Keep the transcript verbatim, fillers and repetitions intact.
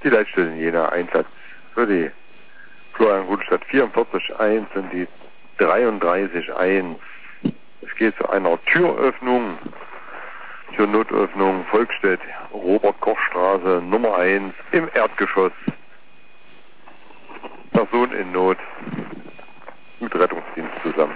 Die Leitstelle in Jena, Einsatz für die Florian-Rudstadt vierundvierzig eins und die dreiunddreißig eins. Es geht zu einer Türöffnung, zur Notöffnung Volkstedt, Robert-Koch-Straße Nummer eins im Erdgeschoss. Person in Not mit Rettungsdienst zusammen.